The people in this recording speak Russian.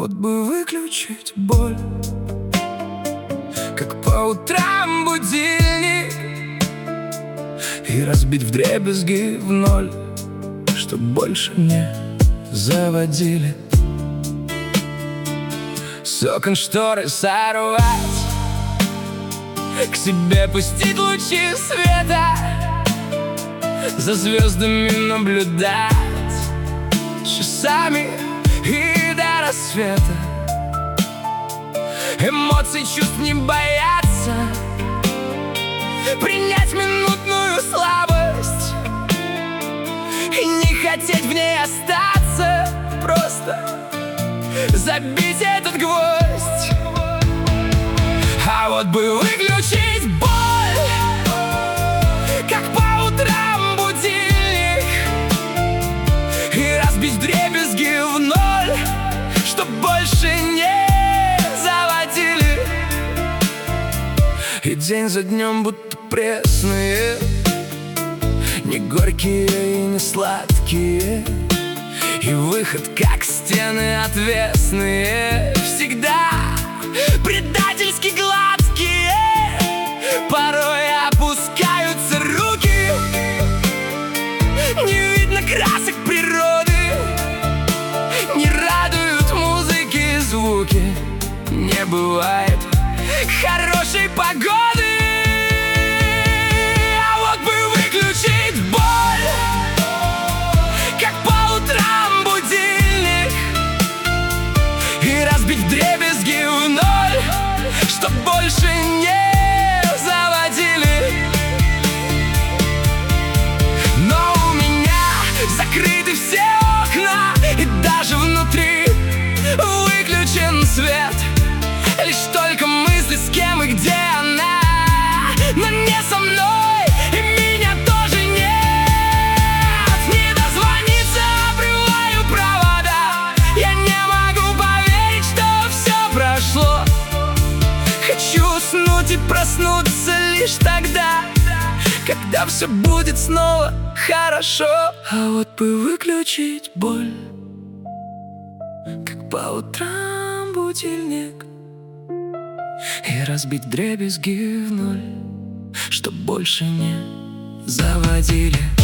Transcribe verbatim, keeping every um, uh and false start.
вот бы выключить боль, как по утрам будильник, и разбить вдребезги в ноль, чтоб больше не заводили. С окон шторы сорвать, к себе пустить лучи света, за звездами наблюдать часами и до рассвета. Эмоций, чувств не бояться, принять минутную слабость и не хотеть в ней остаться, просто забить этот гвоздь. А вот бы выключить боль, как по утрам будильник, и разбить вдребезги в ноль, чтоб больше не заводили. И день за днем будто пресные, не горькие и не сладкие, и выход, как стены отвесные, всегда предательски гладкие. Порой опускаются руки, не видно красок природы, не радуют музыки звуки, не бывает хорошей погоды. А вот бы выключить боль, как по утрам будильник, и разбить вдребезги в ноль, чтоб больше не заводили. Но у меня закрыты все окна, и даже внутри выключен свет. Лишь только мысли, с кем и где она, но не со мной, и меня тоже нет. Не дозвониться, обрываю провода, я не могу поверить, что все прошло. Хочу уснуть и проснуться лишь тогда, когда все будет снова хорошо. А вот бы выключить боль, как по утрам будильник, и разбить вдребезги в ноль, чтоб больше не заводили.